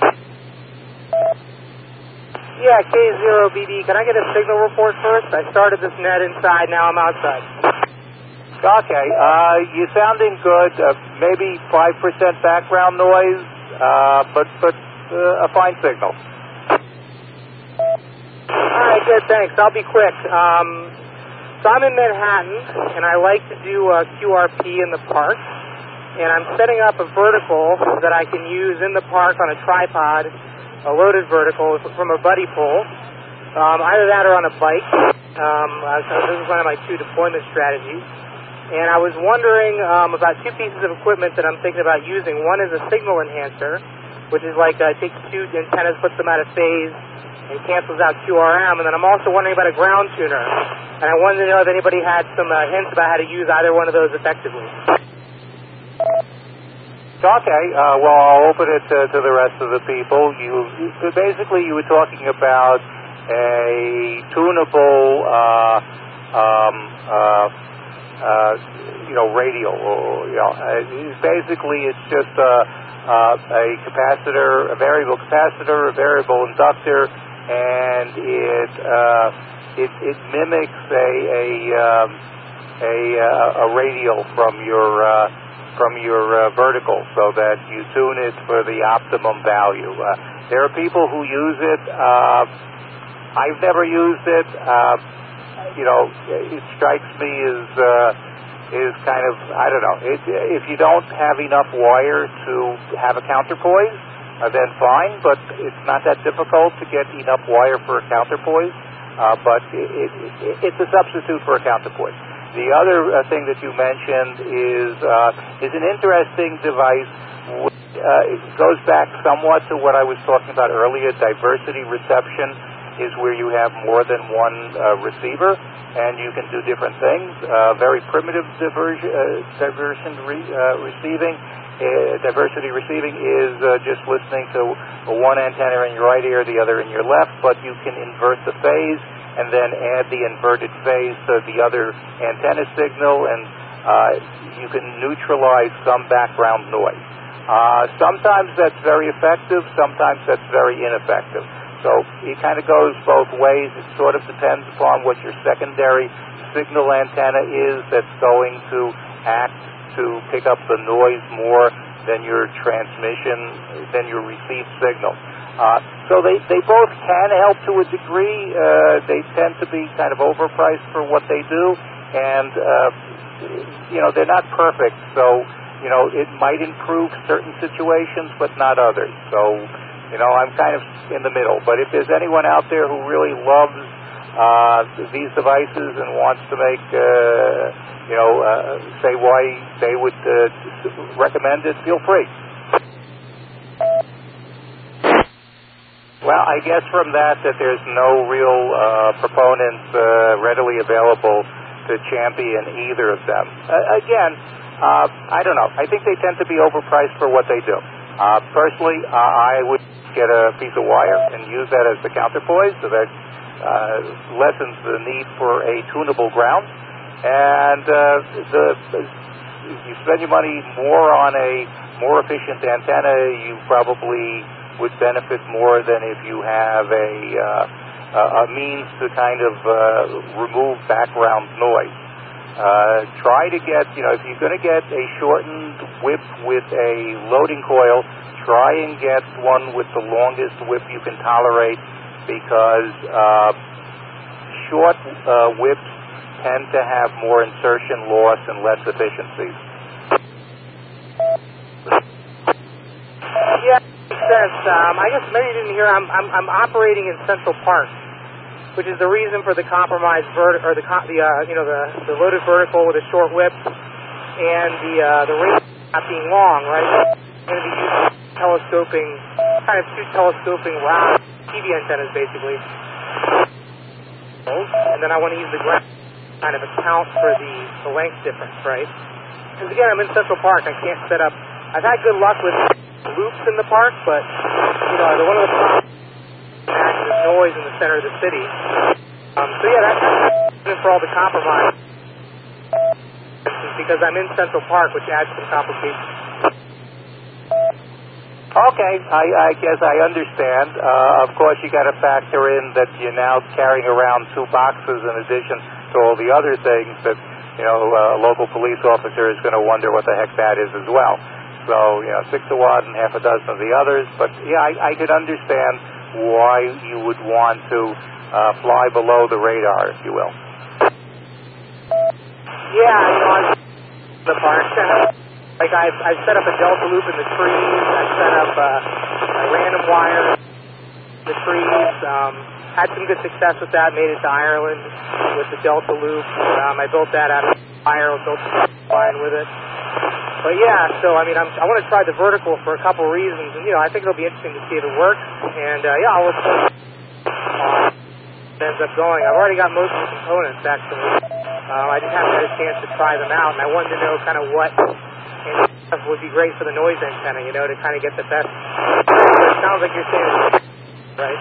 [SPEAKER 3] Yeah, K zero B D, can I get a signal report first? I started this net inside, now I'm outside.
[SPEAKER 1] Okay, uh, you're sounding good. Uh, maybe five percent background noise, uh, but, but uh, a fine signal.
[SPEAKER 3] All right, good, thanks. I'll be quick. Um, so I'm in Manhattan, and I like to do uh, Q R P in the park, and I'm setting up a vertical that I can use in the park on a tripod, a loaded vertical from a buddy pole, um, either that or on a bike. Um, so this is one of my two deployment strategies. And I was wondering um, about two pieces of equipment that I'm thinking about using. One is a signal enhancer, which is like uh, takes two antennas, puts them out of phase, and cancels out Q R M. And then I'm also wondering about a ground tuner. And I wanted to know if anybody had some uh, hints about how to use either one of those effectively.
[SPEAKER 1] Okay, uh, well, I'll open it to, to the rest of the people. You basically, you were talking about a tunable, uh, um, uh, uh, you know, radio. Or, you know, uh, basically, it's just a, uh, a capacitor, a variable capacitor, a variable inductor, and it uh, it, it mimics a a um, a, uh, a radial from your uh, from your uh, vertical, so that you tune it for the optimum value. Uh, there are people who use it. Uh, I've never used it. Uh, you know, it strikes me as uh, is kind of, I don't know. It, if you don't have enough wire to have a counterpoise, uh, then fine. But it's not that difficult to get enough wire for a counterpoise. Uh, but it, it, it, it's a substitute for a counterpoise. The other uh, thing that you mentioned is uh, is an interesting device. Which, uh, it goes back somewhat to what I was talking about earlier. Diversity reception is where you have more than one uh, receiver, and you can do different things. Uh, very primitive diversion, uh, diversion re, uh, receiving. Uh, diversity receiving is uh, just listening to one antenna in your right ear, the other in your left, but you can invert the phase and then add the inverted phase to the other antenna signal, and uh, you can neutralize some background noise. Uh, sometimes that's very effective, sometimes that's very ineffective. So it kind of goes both ways. It sort of depends upon what your secondary signal antenna is that's going to act to pick up the noise more than your transmission, than your received signal. Uh, so they, they both can help to a degree. Uh, they tend to be kind of overpriced for what they do, and, uh, you know, they're not perfect. So, you know, it might improve certain situations, but not others. So, you know, I'm kind of in the middle. But if there's anyone out there who really loves uh, these devices and wants to make, uh, you know, uh, say why they would uh, recommend it, feel free. Well, I guess from that that there's no real uh, proponents uh, readily available to champion either of them. Uh, again, uh, I don't know. I think they tend to be overpriced for what they do. Uh, personally, uh, I would get a piece of wire and use that as the counterpoise, so that uh, lessens the need for a tunable ground. And uh, the, the you spend your money more on a more efficient antenna, you probably would benefit more than if you have a uh, a means to kind of uh, remove background noise. Uh, try to get, you know, if you're going to get a shortened whip with a loading coil, try and get one with the longest whip you can tolerate, because uh, short uh, whips tend to have more insertion loss and less efficiencies.
[SPEAKER 8] sense. Um, I guess maybe you didn't hear. I'm, I'm I'm operating in Central Park, which is the reason for the compromised vert or the the uh, you know the, the loaded vertical with a short whip and the uh, the range not being long. Right. I'm going to be using telescoping, kind of two telescoping round T V antennas basically, and then I want to use the ground to kind of account for the the length difference, right? Because again, I'm in Central Park. I can't set up. I've had good luck with loops in the park, but you know, the one of the problems is noise in the center of the city. Um, so yeah, that's the reason for all the compromise. Is because I'm in Central Park, which adds some complications.
[SPEAKER 1] Okay, I, I guess I understand. Uh, of course, you got to factor in that you're now carrying around two boxes in addition to all the other things that, you know, a local police officer is going to wonder what the heck that is as well. So, you know, six of one and half a dozen of the others. But, yeah, I, I could understand why you would want to uh, fly below the radar, if you will.
[SPEAKER 8] Yeah, you know, I'm in the park. Like, I've, I've set up a delta loop in the trees. I've set up uh, a random wire in the trees. Um, had some good success with that. Made it to Ireland with the delta loop. Um, I built that out of wire. Built a line with it. But yeah, so I mean, I'm, I want to try the vertical for a couple of reasons, and you know, I think it'll be interesting to see if it works. And uh, yeah, I'll look forward to uh, it ends up going. I've already got most of the components actually. Uh, I just haven't had a chance to try them out, and I wanted to know kind of what and would be great for the noise antenna, you know, to kind of get the best. It sounds like you're saying, right?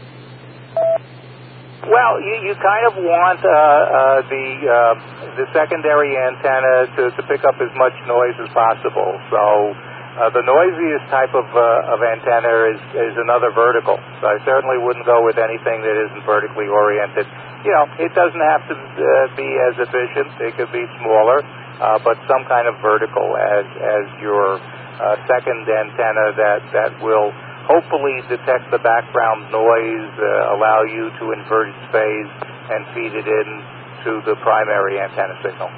[SPEAKER 1] Well, you, you kind of want uh, uh, the uh, the secondary antenna to, to pick up as much noise as possible. So uh, the noisiest type of uh, of antenna is, is another vertical. So I certainly wouldn't go with anything that isn't vertically oriented. You know, it doesn't have to uh, be as efficient. It could be smaller, uh, but some kind of vertical as as your uh, second antenna that that will hopefully detect the background noise, uh, allow you to invert its phase and feed it in to the primary antenna signal.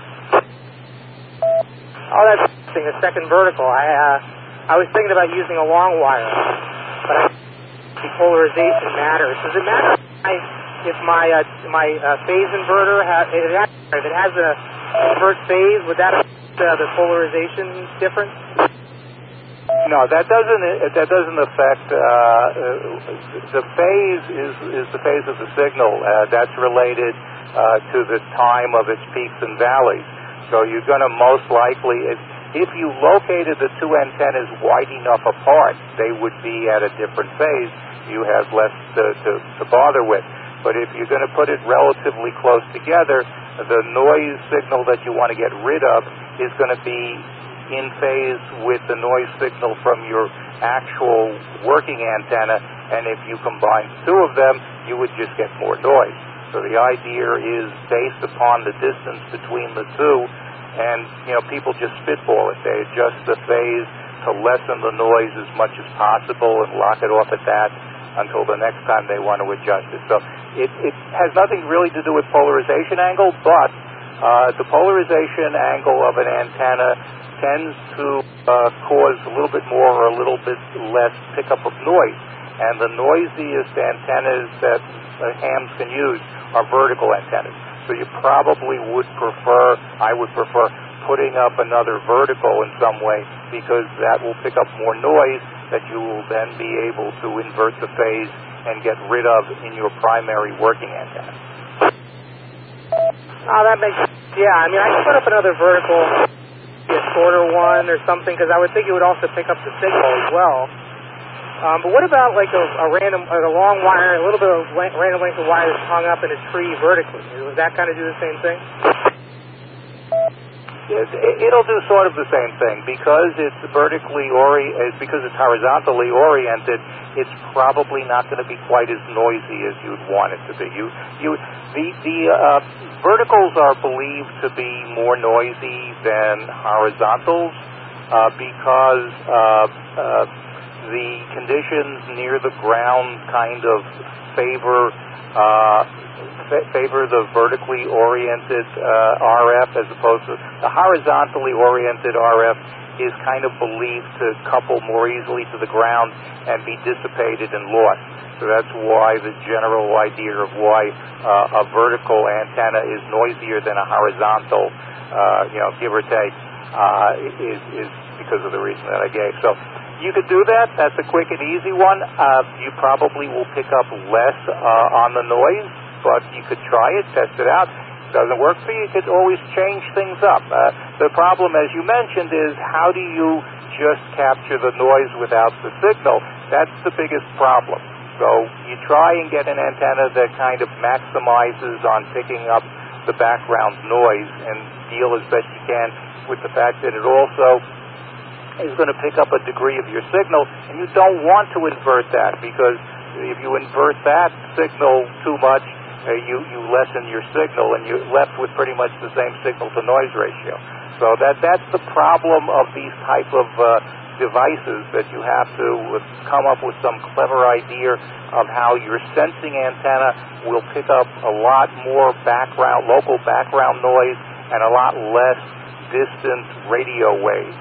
[SPEAKER 8] Oh, that's interesting. A second vertical. I uh, I was thinking about using a long wire, but I think depolarization matters. Does it matter if my uh, my uh, phase inverter ha- if it has a invert phase? Would that affect uh, the polarization difference?
[SPEAKER 1] No, that doesn't. That doesn't affect. Uh, the phase is is the phase of the signal. Uh, that's related uh, to the time of its peaks and valleys. So you're going to most likely, if, if you located the two antennas wide enough apart, they would be at a different phase. You have less to, to, to bother with. But if you're going to put it relatively close together, the noise signal that you want to get rid of is going to be in phase with the noise signal from your actual working antenna, and if you combine two of them, you would just get more noise. So the idea is based upon the distance between the two, and you know, people just spitball it. They adjust the phase to lessen the noise as much as possible and lock it off at that until the next time they want to adjust it. So it, it has nothing really to do with polarization angle, but uh, the polarization angle of an antenna tends to uh, cause a little bit more or a little bit less pickup of noise. And the noisiest antennas that uh, hams can use are vertical antennas. So you probably would prefer, I would prefer, putting up another vertical in some way, because that will pick up more noise that you will then be able to invert the phase and get rid of in your primary working antenna.
[SPEAKER 8] Oh, that makes sense. Yeah, I mean, I could put up another vertical, a shorter one or something, because I would think it would also pick up the signal as well. Um, but what about like a, a random, like a long wire, a little bit of length, random length of wire that's hung up in a tree vertically? Does that kind of do the same thing?
[SPEAKER 1] It, it'll do sort of the same thing because it's vertically ori- because it's horizontally oriented. It's probably not going to be quite as noisy as you'd want it to be. You, you, the the uh, verticals are believed to be more noisy than horizontals uh, because uh, uh, the conditions near the ground kind of favor. Uh, favor the vertically oriented uh, R F as opposed to the horizontally oriented R F is kind of believed to couple more easily to the ground and be dissipated and lost. So that's why the general idea of why uh, a vertical antenna is noisier than a horizontal, uh, you know, give or take, uh, is, is because of the reason that I gave. So you could do that. That's a quick and easy one. Uh, you probably will pick up less uh, on the noise, but you could try it, test it out. If it doesn't work for you, you could always change things up. Uh, the problem, as you mentioned, is how do you just capture the noise without the signal? That's the biggest problem. So you try and get an antenna that kind of maximizes on picking up the background noise and deal as best you can with the fact that it also is going to pick up a degree of your signal, and you don't want to invert that, because if you invert that signal too much, uh, you, you lessen your signal, and you're left with pretty much the same signal-to-noise ratio. So that that's the problem of these type of uh, devices, that you have to come up with some clever idea of how your sensing antenna will pick up a lot more background, local background noise, and a lot less distant radio waves.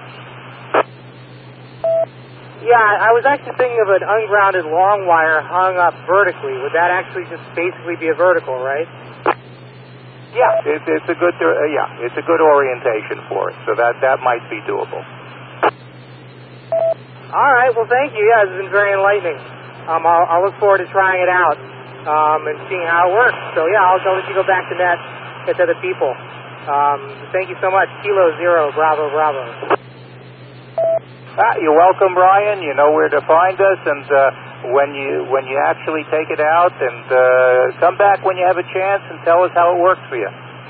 [SPEAKER 8] Yeah, I was actually thinking of an ungrounded long wire hung up vertically. Would that actually just basically be a vertical, right?
[SPEAKER 1] Yeah, it, it's a good uh, yeah, it's a good orientation for it. So that that might be doable.
[SPEAKER 8] All right. Well, thank you. Yeah, this has been very enlightening. Um, I'll, I'll look forward to trying it out um, and seeing how it works. So yeah, I'll, I'll let you go back to net, get to other people. Um, thank you so much. Kilo Zero Bravo Bravo.
[SPEAKER 1] Ah, you're welcome, Brian. You know where to find us, and uh, when you when you actually take it out, and uh, come back when you have a chance and tell us how it works for you.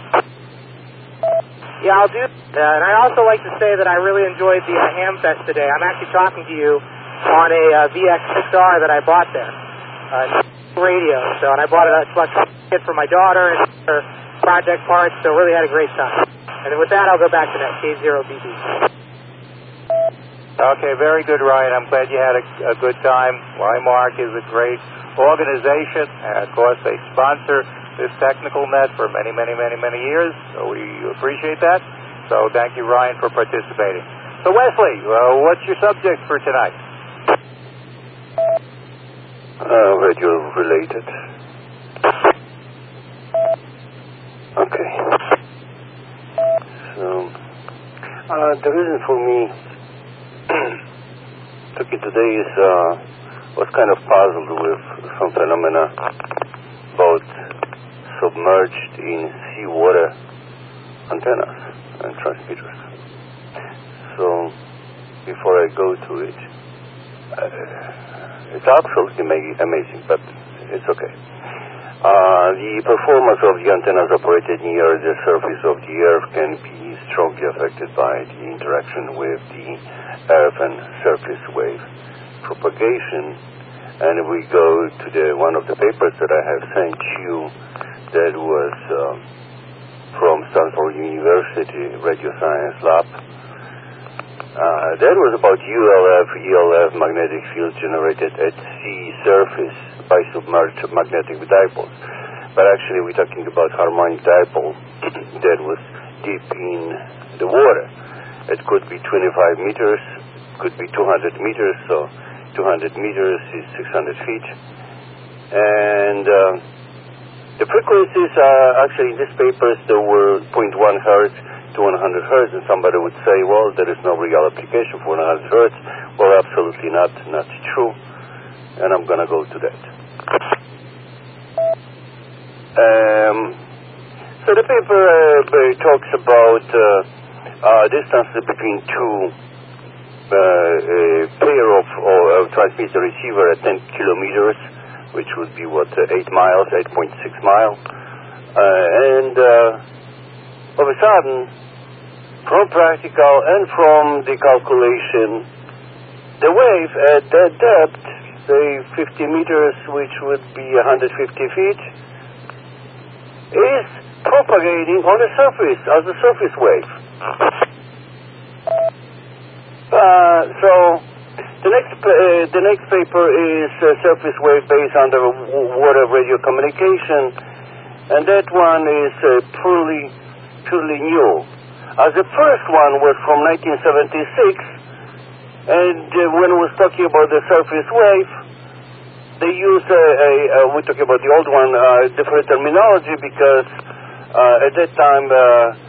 [SPEAKER 8] Yeah, I'll do. Uh, and I'd also like to say that I really enjoyed the uh, Hamfest today. I'm actually talking to you on a uh, V X six R that I bought there, uh, radio. So, and I bought a electronic kit for my daughter and her project parts. So, really had a great time. And then with that, I'll go back to that K zero B B.
[SPEAKER 1] Okay, very good, Ryan. I'm glad you had a, a good time. Lymark is a great organization, and of course they sponsor this technical net for many, many, many, many years, so we appreciate that. So thank you, Ryan, for participating. So Wesley, uh, what's your subject for tonight?
[SPEAKER 9] Uh, radio related. Okay. So, uh, the reason for me talking today is uh, was kind of puzzled with some phenomena about submerged in seawater antennas and transmitters. So before I go to it, uh, it's absolutely amazing, but it's okay. Uh, the performance of the antennas operated near the surface of the Earth can be strongly affected by the interaction with the Earth and surface wave propagation. And we go to the one of the papers that I have sent you that was uh, from Stanford University Radio Science Lab. Uh, that was about U L F, E L F magnetic field generated at sea surface by submerged magnetic dipoles. But actually we're talking about harmonic dipole that was deep in the water. It could be twenty-five meters, could be two hundred meters, so two hundred meters is six hundred feet. And uh, the frequencies are actually in these papers, there were zero point one hertz to one hundred hertz, and somebody would say, well, there is no real application for one hundred hertz. Well, absolutely not, not true. And I'm going to go to that. Um, so the paper uh, talks about uh, uh, distances between two uh, a pair of or, uh, transmitter receiver at ten kilometers, which would be what uh, eight miles, eight point six miles, uh, and uh, all of a sudden, from practical and from the calculation, the wave at that depth, say fifty meters, which would be one hundred fifty feet, is propagating on the surface as a surface wave. Uh, so the next uh, the next paper is uh, surface wave based underwater radio communication, and that one is uh, truly truly new. Uh, the first one was from nineteen seventy-six, and uh, when we was talking about the surface wave, they use a, a, a we're talking about the old one, uh, different terminology because uh, at that time uh,